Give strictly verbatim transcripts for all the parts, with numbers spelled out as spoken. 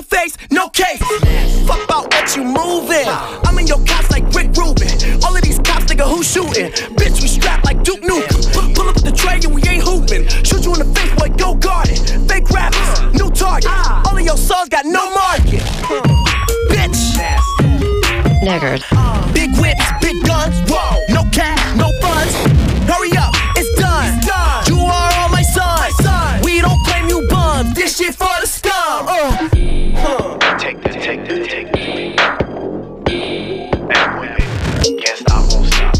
no face, no case. Fuck about what you moving. I'm in your cops like Rick Rubin. All of these cops, nigga, who shooting? Bitch, we strapped like Duke Nukem. Pull up with the tray and we ain't hooping. Shoot you in the face, boy, go guard it. Fake rappers, new target. All of your songs got no market. Bitch. Niggard. Big whips, big guns, whoa. No cash, no funds. Hurry up, it's done. It's done. You are all my sons. My son. We don't claim you bums. This shit for the scum. Uh. Huh. Take this, take this, take this. Bad boy, baby. Can't stop, won't stop.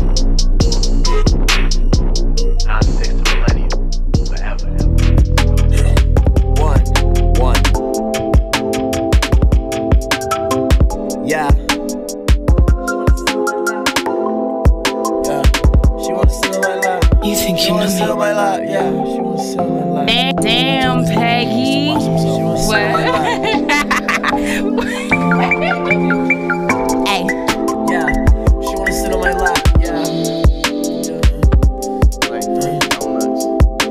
Nine six to millennium, forever. Yeah. One, one. Yeah. You think she you wanna know sit on my lap? Yeah, she wanna sit on my lap. Damn, Peggy. What? Hey. Yeah, she wanna sit on my lap. Yeah. Like three donuts.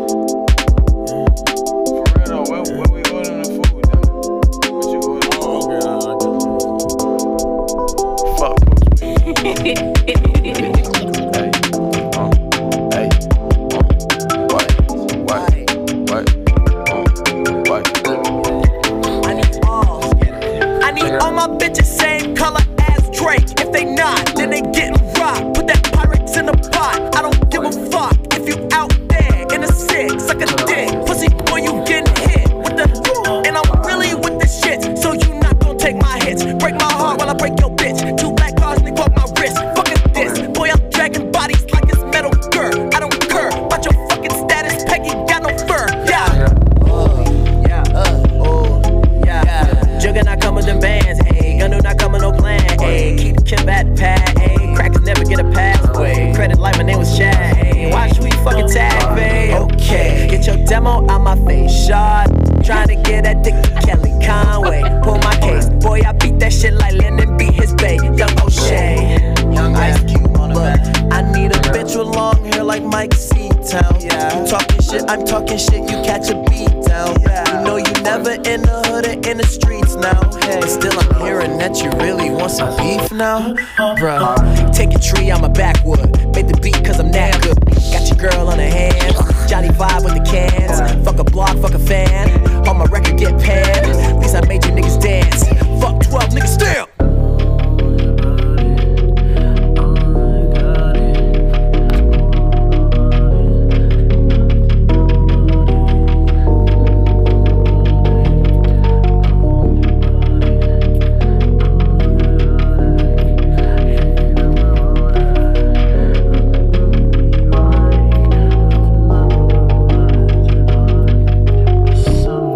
For real though, where, where we ordering the food though? What you ordering? Oh, okay, fuck, my bitches same color as Drake. If they not, then they getting rocked. Put that Pyrex in the pot. I don't give a fuck if you out there in a six, suck a dick. Pussy boy, you getting hit with the and I'm really with the shit. So you not gonna take my hits. Break my heart while I break your bitch. Two black cars and they broke my wrist. Fucking this. Boy, I'm dragging bodies like it's Metal Gear. I don't care about your fucking status. Peggy got no fur. Yeah. Oh, yeah. Uh, oh, yeah. Jugger not coming them bands. Gun do not come with no plan, ayy. Keep the Kim at the pad, ayy. Crackers never get a pathway. Credit like my name was Chad, ayy. Watch who you fucking tag, babe. Okay, get your demo out my face, shot. Trying to get that dick to Kelly Conway. Pull my case, boy, I beat that shit like Lennon beat his bae. Young O'Shea, young Ice Cube on the back. I need a bitch with long hair like Mike C-Town. Yeah. You talking shit, I'm talking shit, you catch a beat down. Yeah. You know you never in the hood or in the streets now. Hey, still I'm hearing that you really want some beef now. Bruh, take a tree, I'm a backwood. Made the beat cause I'm that good. Got your girl on her hands. Johnny vibe with the cans. Fuck a block, fuck a fan. On my record get panned. At least I made you niggas dance. Fuck twelve niggas still. So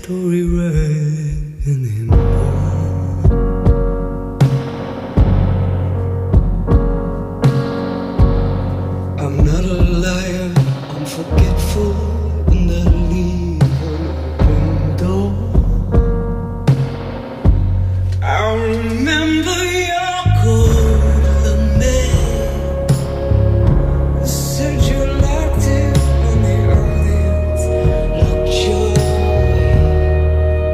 story right anymore. I'm not a liar, I'm forgetful, and I leave an open door. I remember your golden man. You said you liked it when the audience looked your way.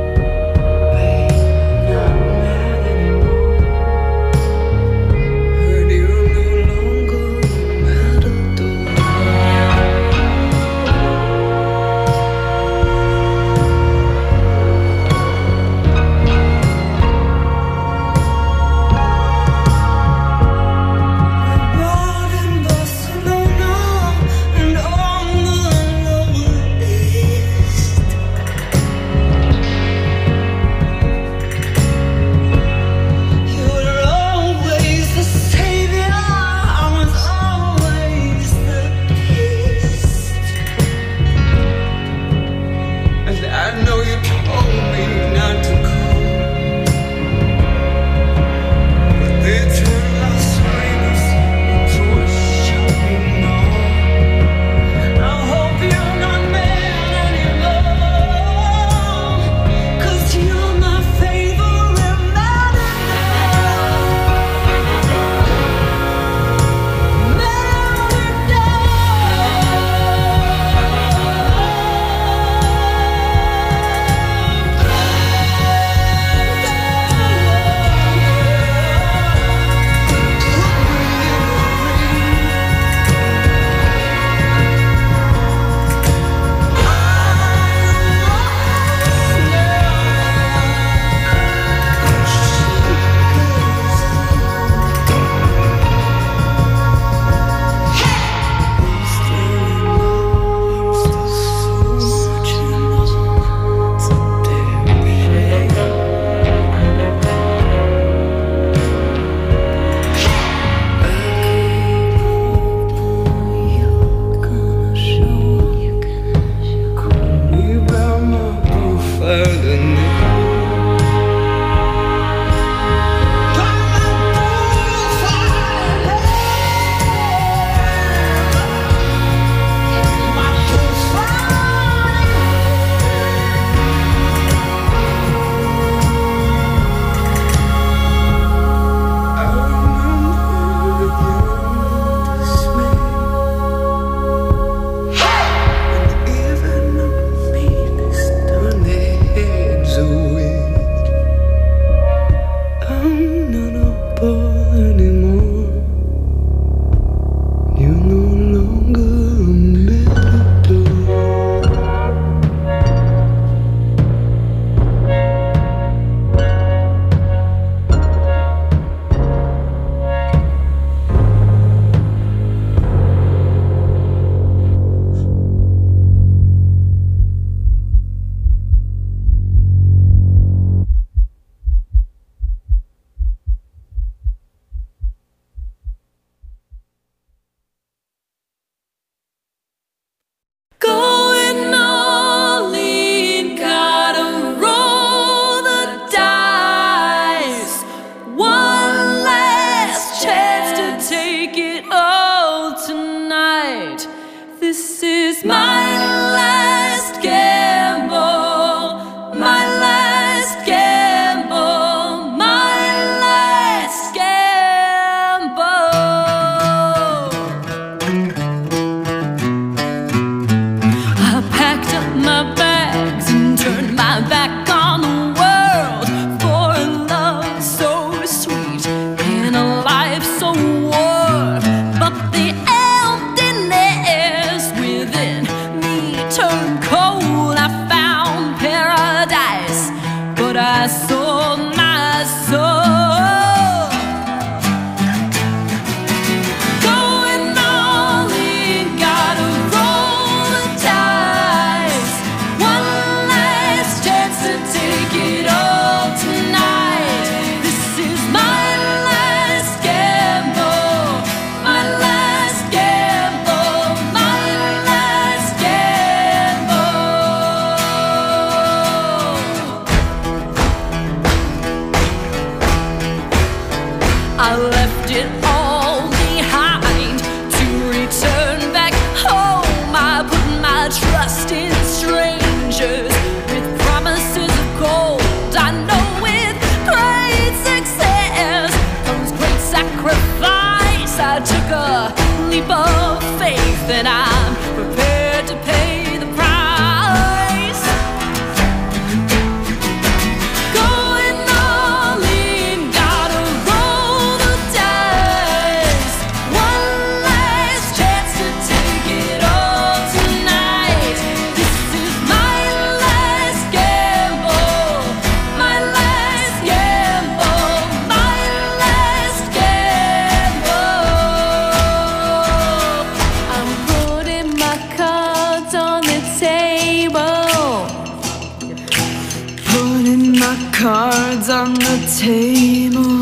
my cards on the table.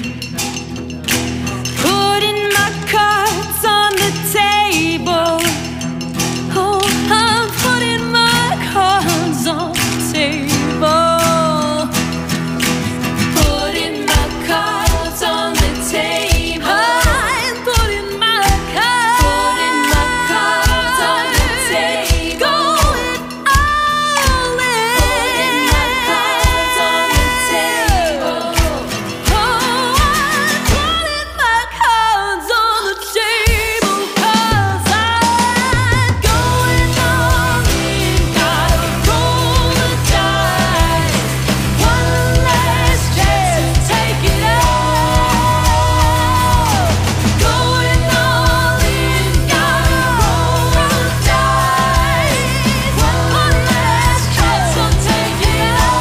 Putting my cards on the table. Oh, I'm putting my cards on the table. Putting my cards on the table. I'm putting my cards, putting my cards on the table. Going all in. Putting my cards on the table. Oh, I'm putting my cards on the table 'cause I'm going all in. Gotta roll the dice. One last chance to take it out. Going all in. Gotta roll the dice. One last chance to take it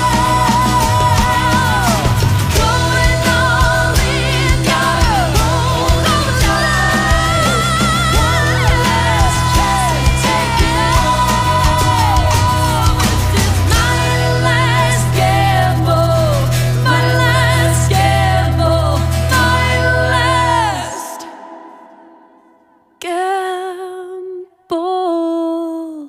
out. Going all in. Gotta roll the dice. One last chance to take it out. This is my last gamble. My last gamble. My last gamble.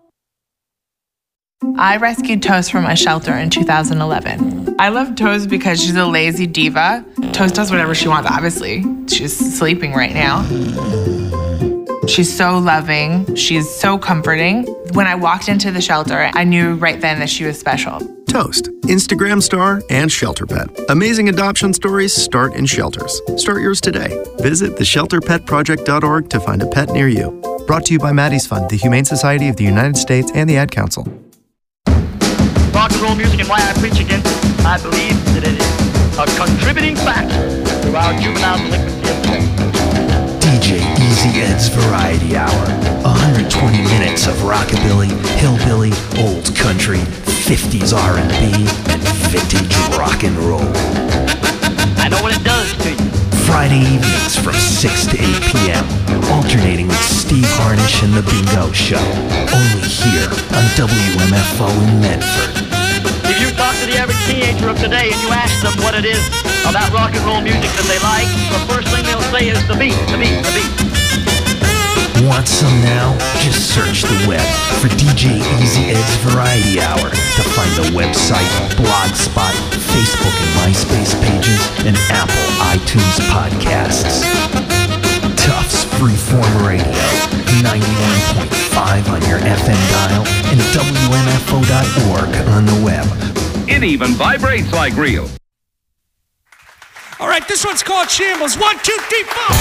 I rescued Toast from a shelter in two thousand eleven. I love Toast because she's a lazy diva. Toast does whatever she wants, obviously. She's sleeping right now. She's so loving. She's so comforting. When I walked into the shelter, I knew right then that she was special. Toast, Instagram star and shelter pet. Amazing adoption stories start in shelters. Start yours today. Visit the shelter pet project dot org to find a pet near you. Brought to you by Maddie's Fund, the Humane Society of the United States, and the Ad Council. Rock and roll music and why I preach against it, I believe that it is a contributing factor to our juvenile delinquency of today. D J Easy Ed's Variety Hour. one hundred twenty minutes of rockabilly, hillbilly, old country, fifties R and B, and vintage rock and roll. I know what it does to you. Friday evenings from six to eight p.m. Alternating with Steve Harnish and The Bingo Show. Only here on W M F O in Medford. If you talk to the average teenager of today and you ask them what it is about rock and roll music that they like, the first thing they'll say is the beat, the beat, the beat. Want some now? Just search the web for D J Easy Ed's Variety Hour to find the website, Blogspot, Facebook and MySpace pages, and Apple iTunes podcasts. Tufts Freeform Radio, ninety-one point five on your F M dial, and W M F O dot org on the web. It even vibrates like real. All right, this one's called Shambles. One, two, three, four.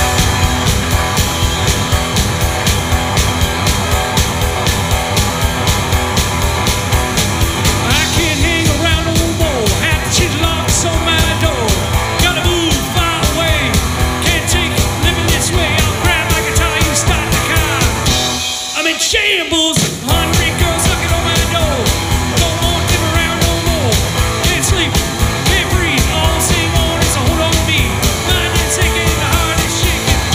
Shambles, hungry girls looking on my door. Don't want them around no more. Can't sleep, can't breathe. All same on, it's a hold on me. Mind is sinking, the heart is shaking.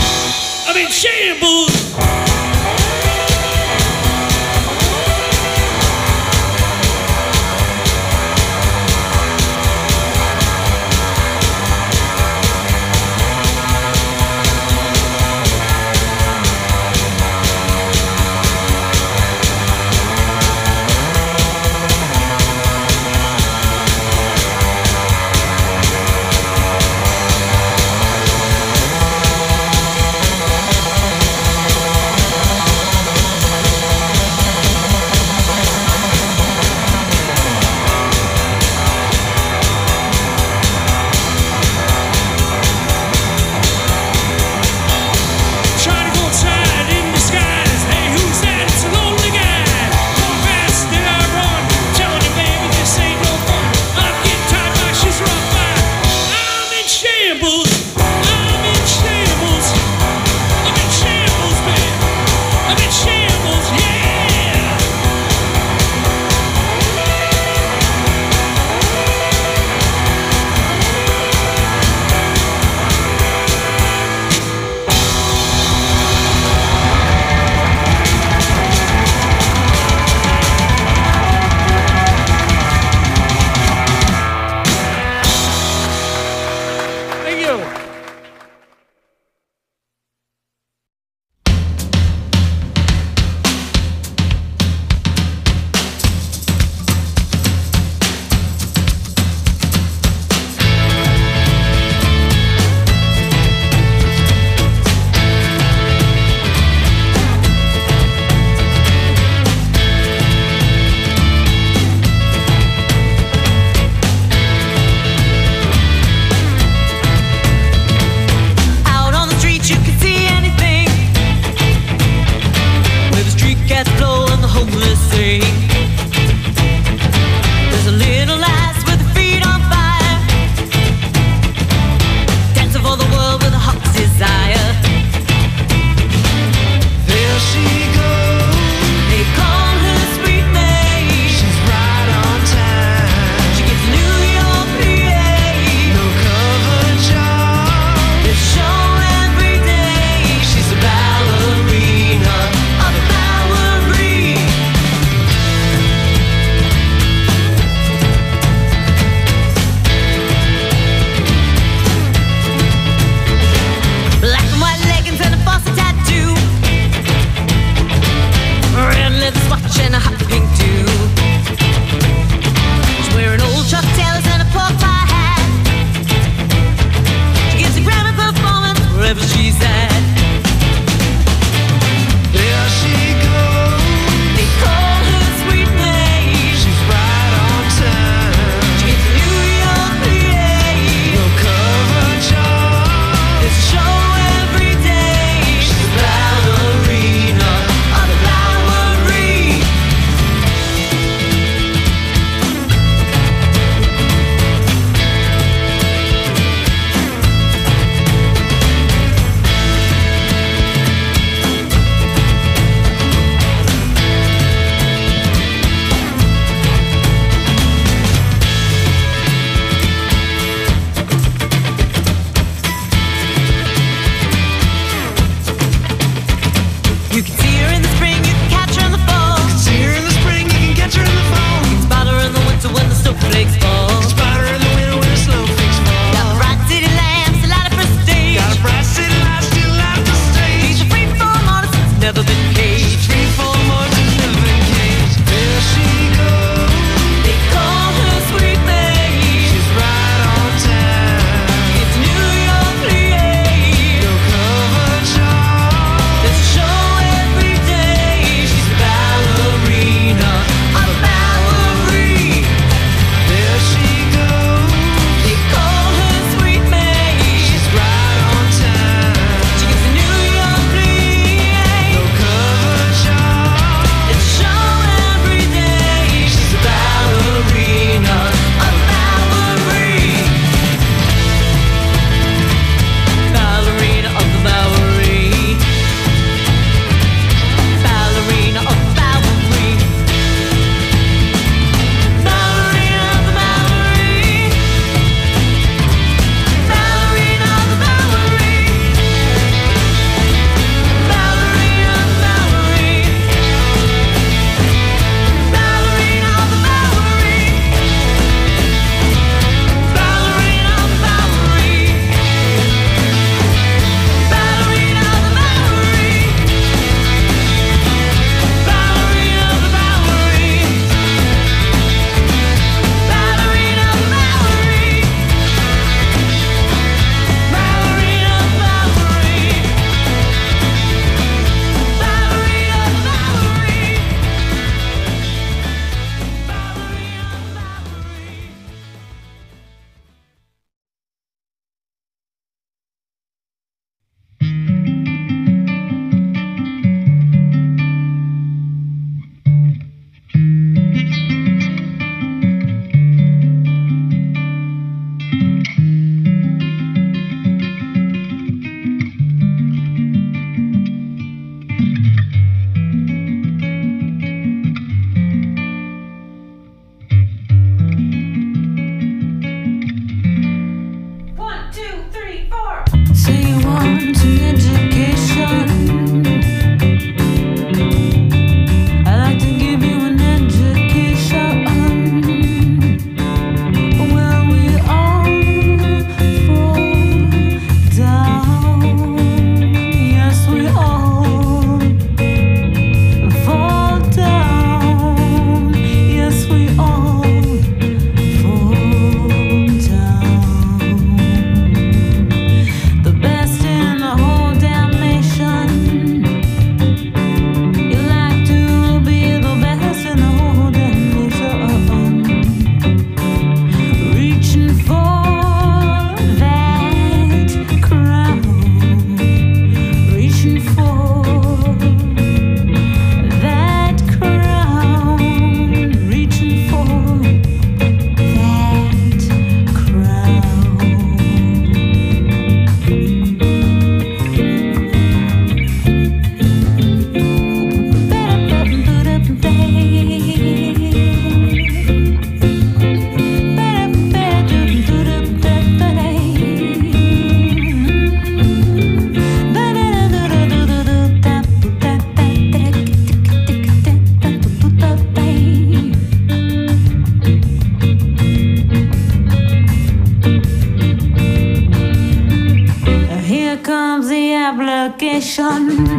vacation.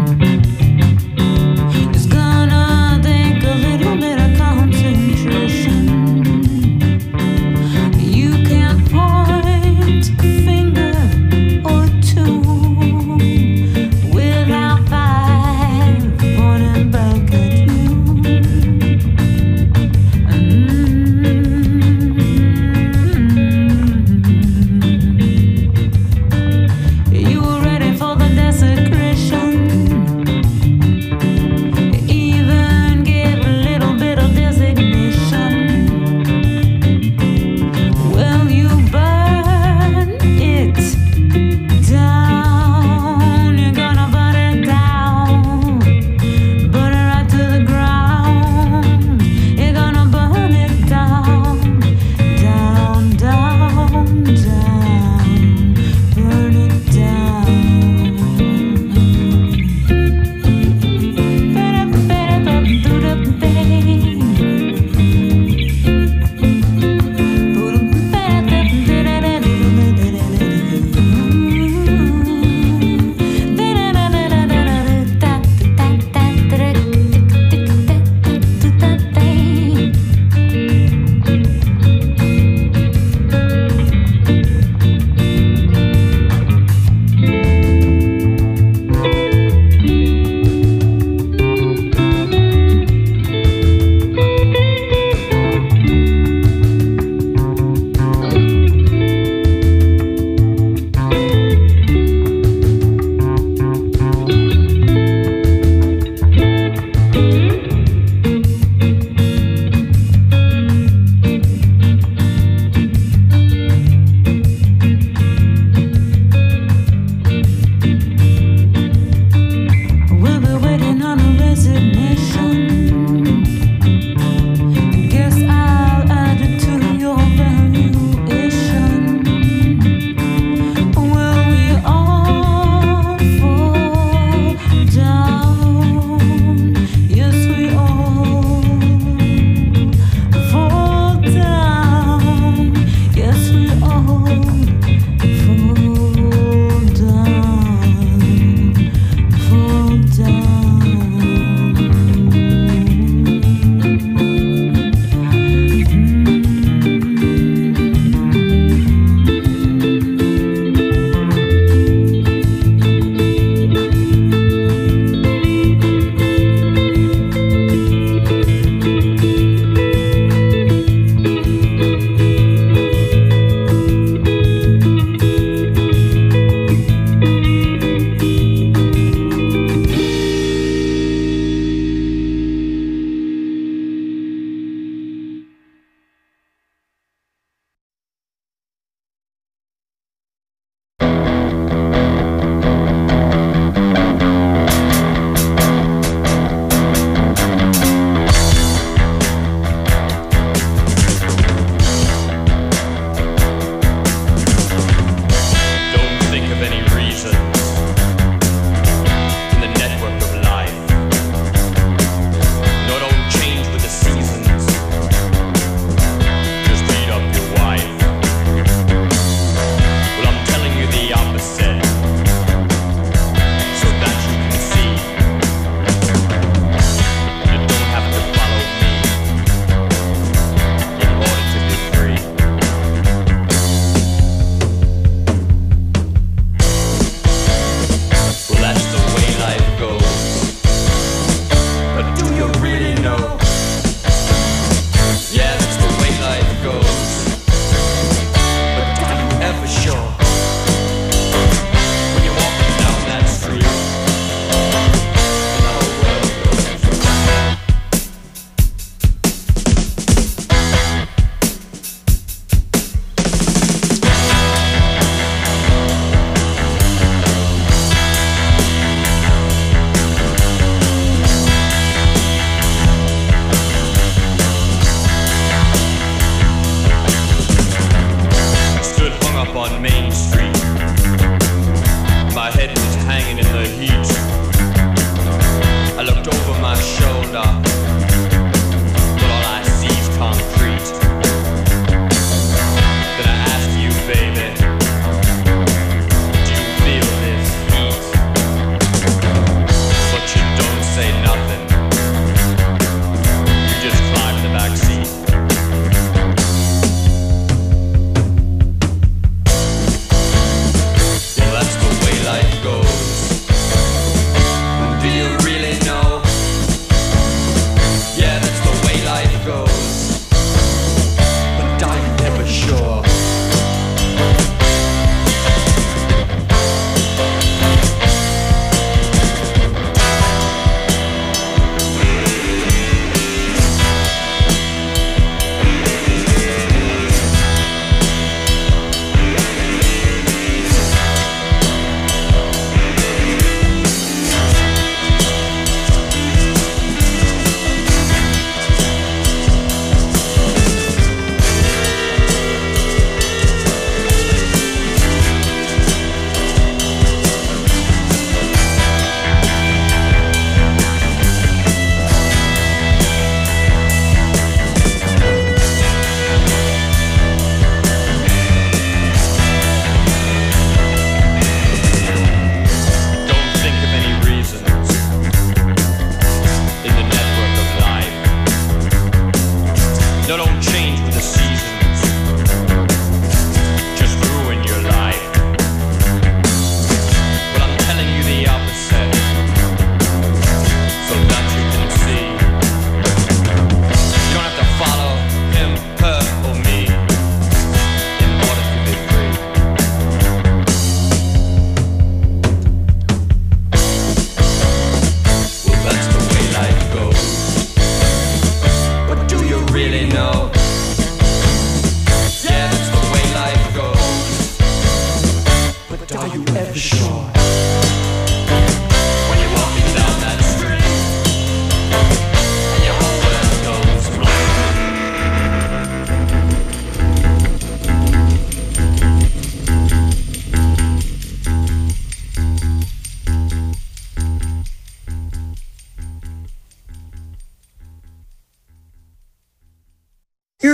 It's gonna take a little bit of concentration. You can't point a finger or two without five pointing back at you. You were ready for the desecration. Even gave a little bit of designation. Well, you burn it down. You're gonna burn it down. Burn it right to the ground. You're gonna burn it down. Down, down, down. Burn it down. We'll be waiting on a resignation. Guess I'll add it to your valuation. Will we all fall down? Yes, we all fall down. Yes, we all fall down. Fall Don't think of any reasons in the network of life. No, don't change with the seasons. Just beat up your wife. Well, I'm telling you the opposite, so that you can see. You don't have to follow me in order to be free. Well, that's the way life goes. But do you really know? Yeah, that's the way life goes. But are you ever sure? When you're walking down that street, and the whole world goes. Stood hung up on Main Street. My head was hanging in the heat. I looked over my shoulder, but all I see is concrete. Then I asked you, baby, do you feel this heat?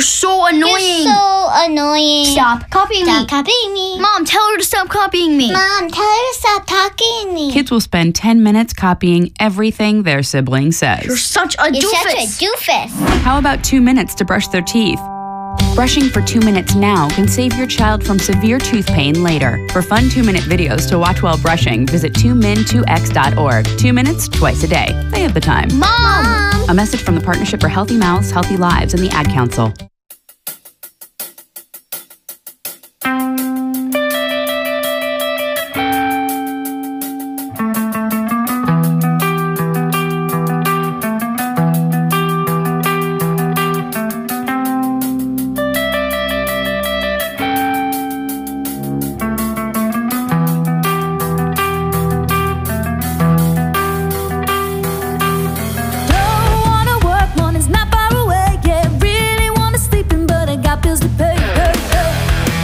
so annoying. You're so annoying. Stop copying Stop me. copying me. Mom, tell her to stop copying me. Mom, tell her to stop talking me. Kids will spend ten minutes copying everything their sibling says. You're such a You're doofus. such a doofus. How about two minutes to brush their teeth? Brushing for two minutes now can save your child from severe tooth pain later. For fun two-minute videos to watch while brushing, visit two min two x dot org. Two minutes, twice a day. They have the time. Mom! A message from the Partnership for Healthy Mouths, Healthy Lives, and the Ad Council. Don't wanna work, morning's not far away. Yeah, really wanna sleep in, but I got bills to pay. Hey, hey.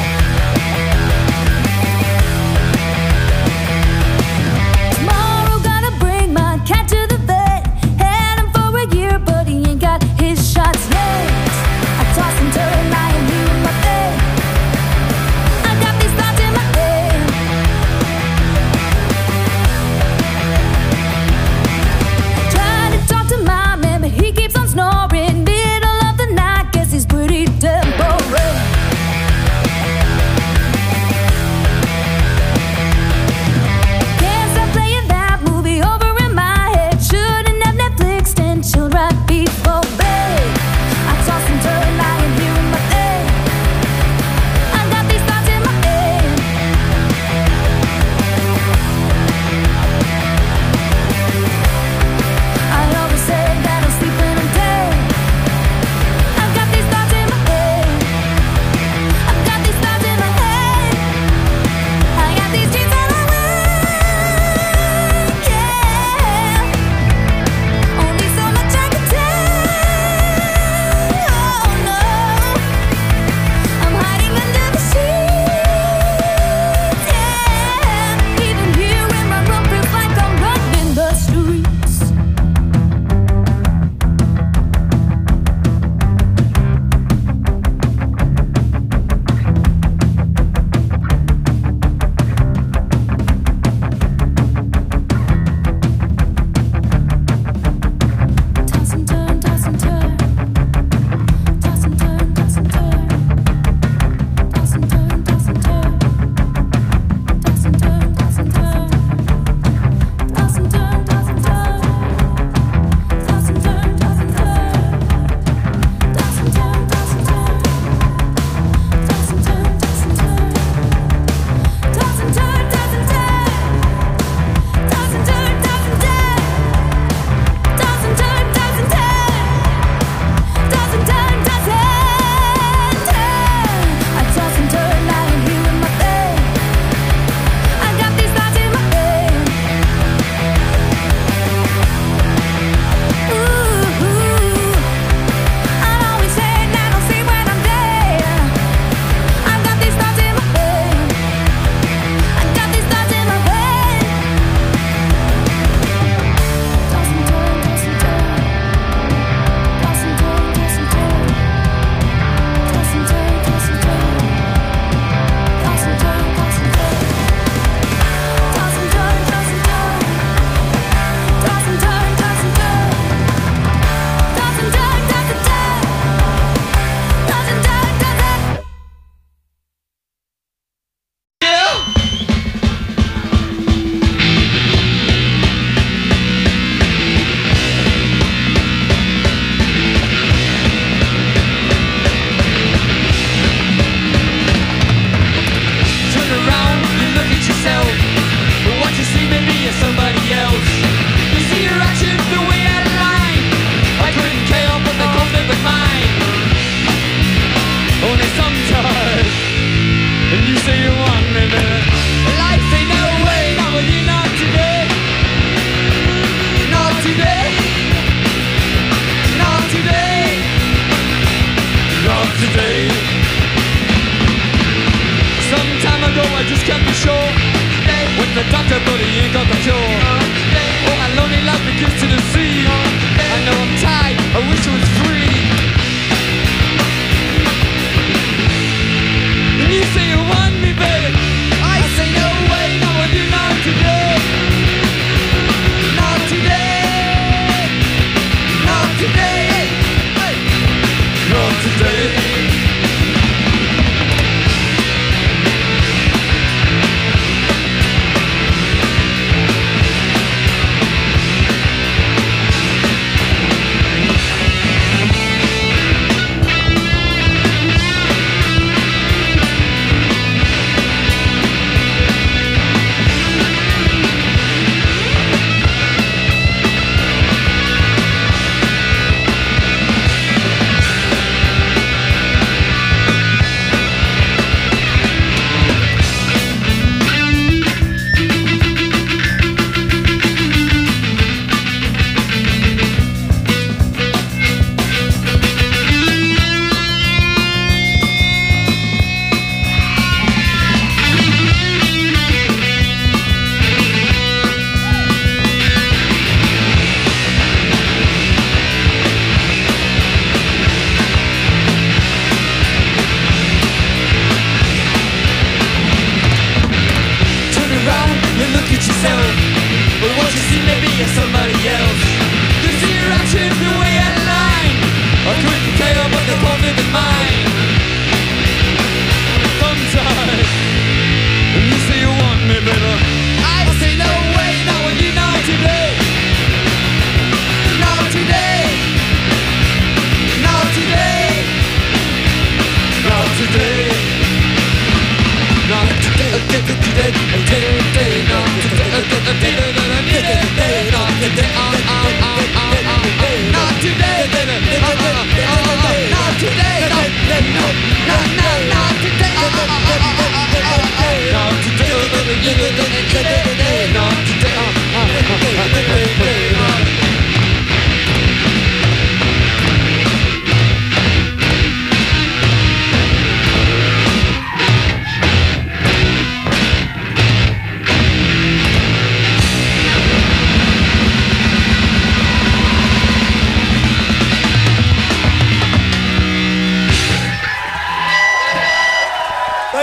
Tomorrow gotta bring my cat to the vet. Had him for a year, but he ain't got his shots yet. I toss and turn, lying here in my bed. I got these thoughts in my head. Trying to talk to my man, but he keeps on snoring. Middle of the night, guess he's pretty damn boring. Guess I'm playing that movie over in my head. Shouldn't have Netflixed and chilled right before bed. I toss and turn, lying here in my bed. I got these thoughts in my head. I always say that I'm sleeping, I'm dead. I've got these thoughts in my head. I've got these thoughts in my head. I got these dreams that I wear. Yeah. Only so much I can take. Oh no. I'm hiding under the sheets. Yeah. Even here in my room feels like I'm running the streets. Toss and turn, toss and turn. Toss and turn, toss and turn. Toss and turn, toss and turn. Toss and turn, toss and turn. Toss and turn, toss and turn. Toss and turn, toss and turn. Toss and turn, toss and turn. Toss and turn, toss and turn. Toss and turn, toss and turn. Toss and turn, toss and turn. Toss and turn, toss and turn. Toss and turn, toss and turn. I toss and turn, lying here in my bed. I got these thoughts in my head. Ooh, I'd always say that I'll see when I'm dead. I got these thoughts in my head. I got these thoughts in my head. Toss and turn, toss and turn. Toss and turn, toss and turn. Toss and turn, toss and turn. Toss and turn, toss and turn. Toss and turn, toss and turn. Toss and turn, toss and turn. Toss and turn, toss and turn. Toss and turn, toss and Turn around, you look at yourself. What you see, maybe you're somebody else. You see your actions the way out of line. I couldn't care, but they can't live with mine. Only sometimes, and you say you want me, but life ain't no way. Not with you, not today. Not today. Not today. Not today. Some time ago I just can't be sure. Went to the doctor but he ain't got the cure. Oh, my lonely life begins to the sea. I know I'm tired, I wish it was free.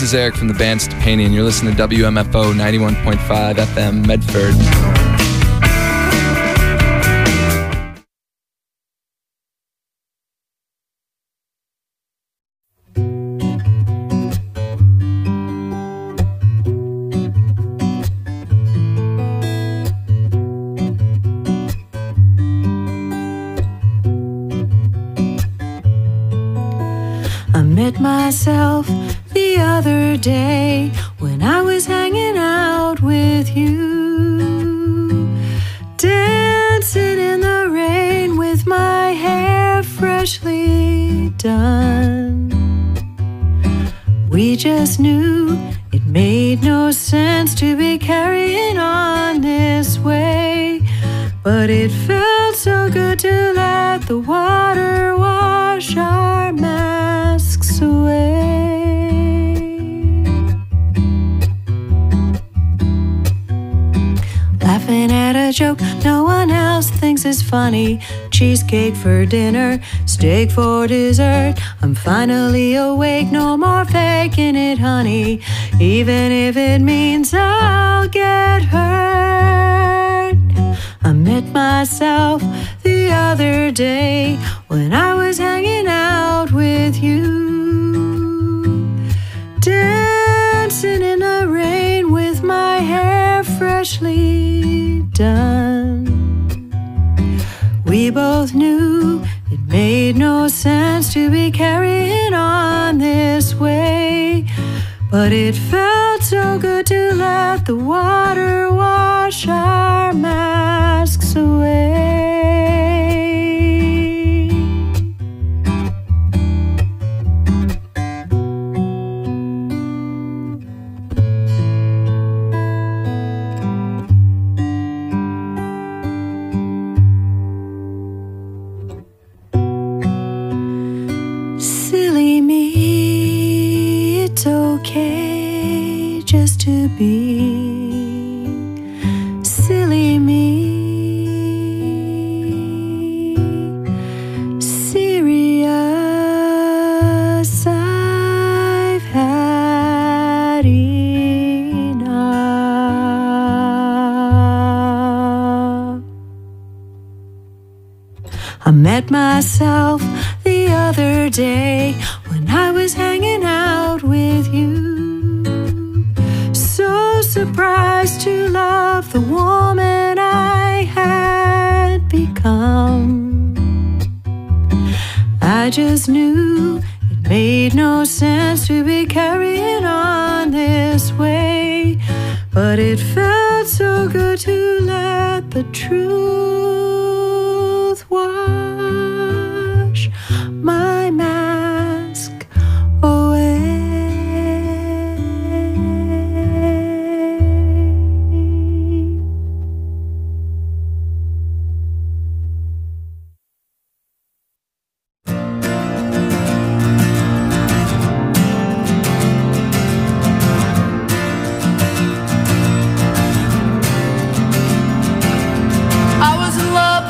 this is Eric from the band Stepani, and you're listening to W M F O ninety-one point five F M Medford. I met myself the other day when I was hanging out with you, dancing in the rain with my hair freshly done. We just knew it made no sense to be carrying on this way, but it felt so good to let the water wash our masks away. Laughing at a joke no one else thinks is funny. Cheesecake for dinner, steak for dessert. I'm finally awake, no more faking it, honey, even if it means I'll get hurt. I met myself the other day when I was hanging out with you, dancing in the rain with my hair freshly done. We both knew it made no sense to be carrying on this way, but it felt so good to let the water wash our masks away. Silly me, it's okay just to be silly me. Serious, I've had enough. I met myself the other day when I was hanging out with you, so surprised to love the woman I had become. I just knew it made no sense to be carrying on this way, but it felt so good to let the truth wash my mask away. I was in love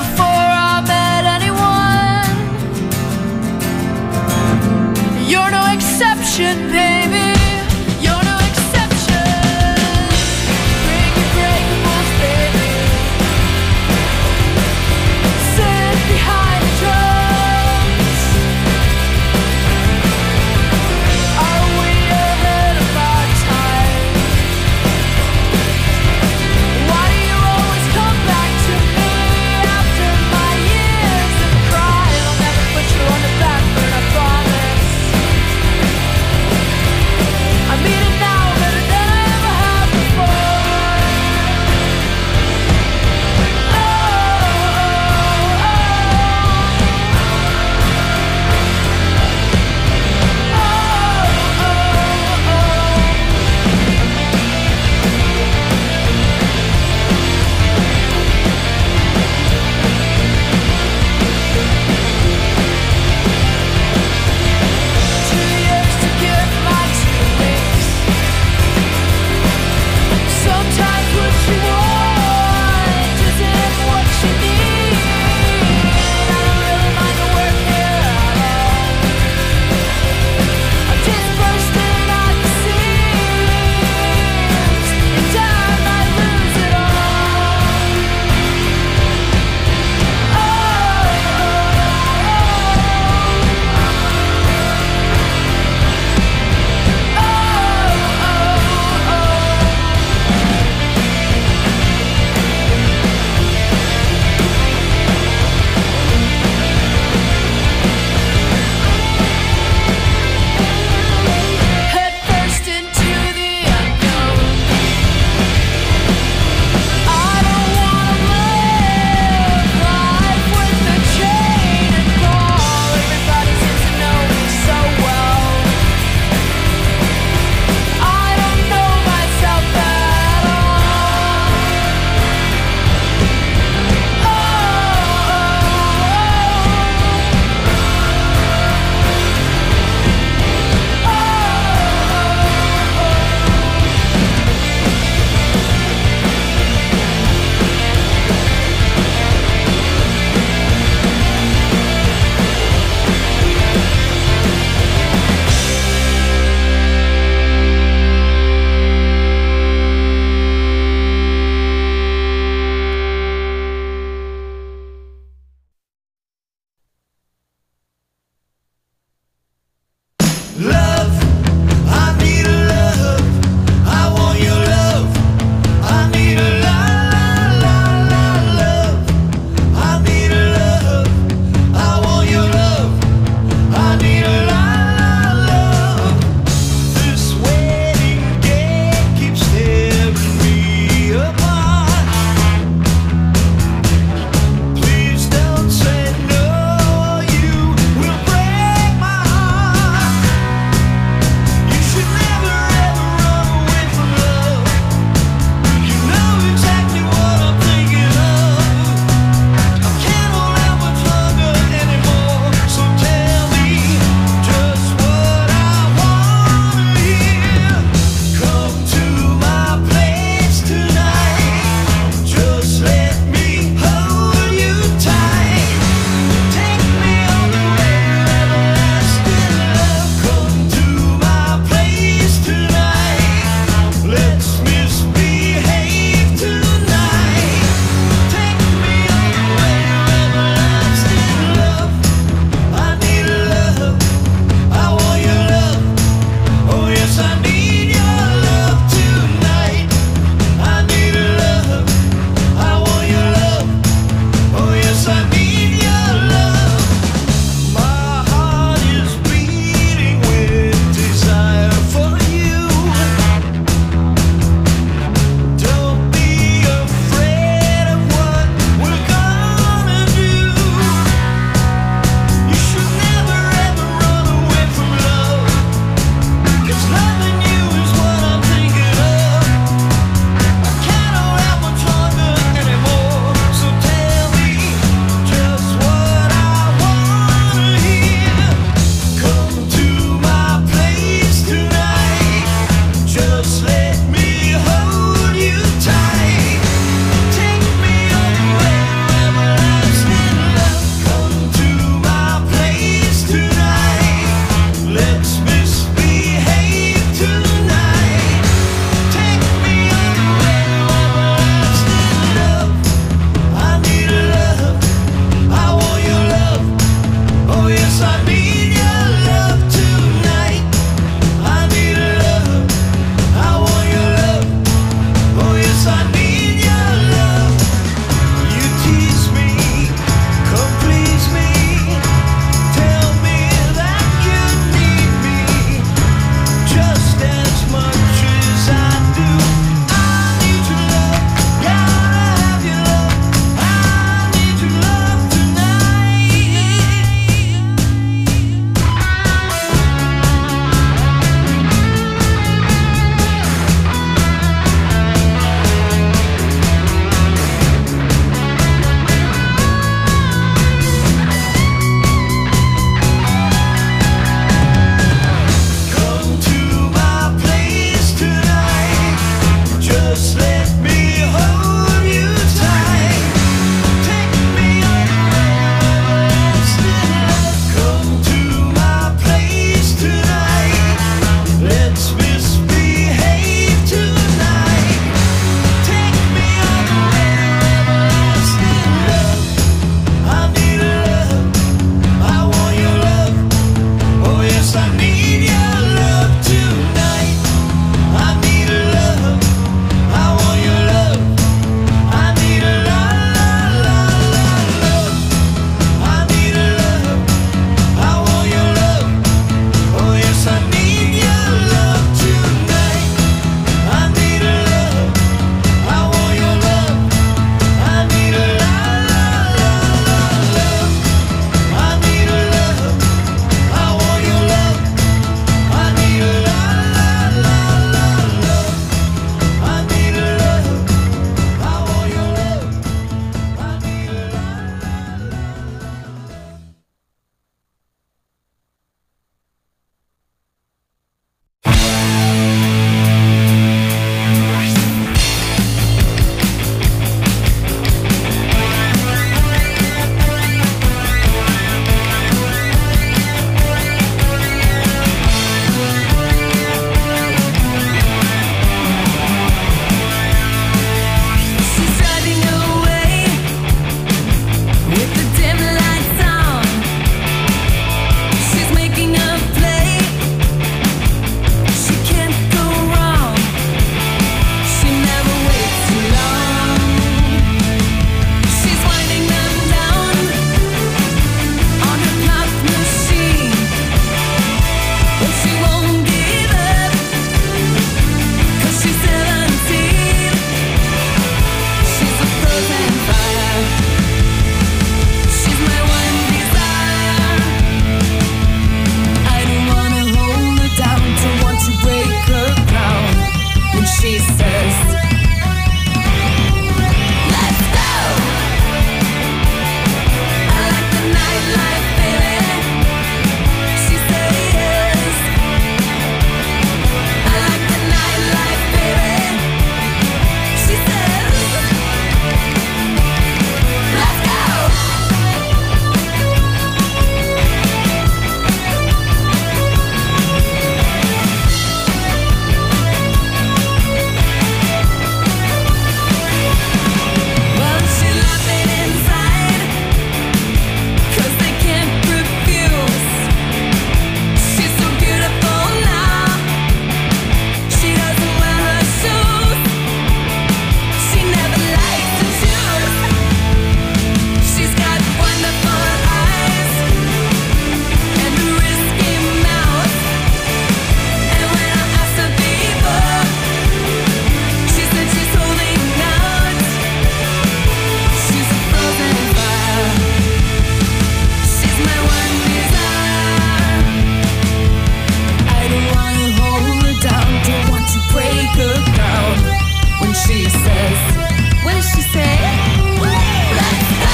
says, what does she say? Let's go!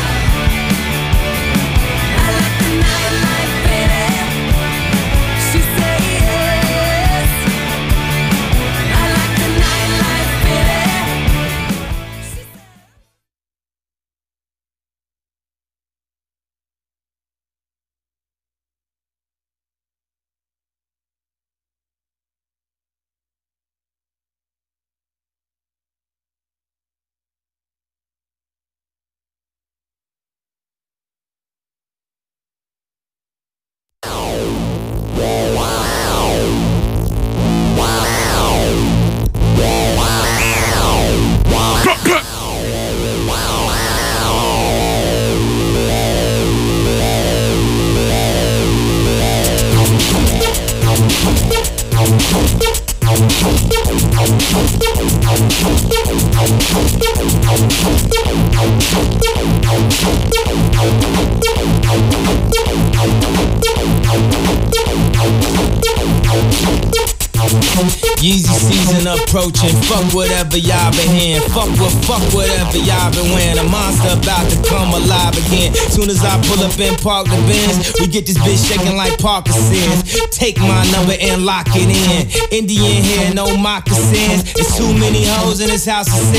I like the nightlife, baby. She say yes. I like the nightlife, baby. Yeezy season approaching. Fuck whatever y'all been hearing. Fuck what, fuck whatever y'all been wearing. A monster about to come alive again. Soon as I pull up and park the Benz, we get this bitch shaking like Parkinson's. Take my number and lock it in. Indian hair, no moccasins. There's too many hoes in this house of sin.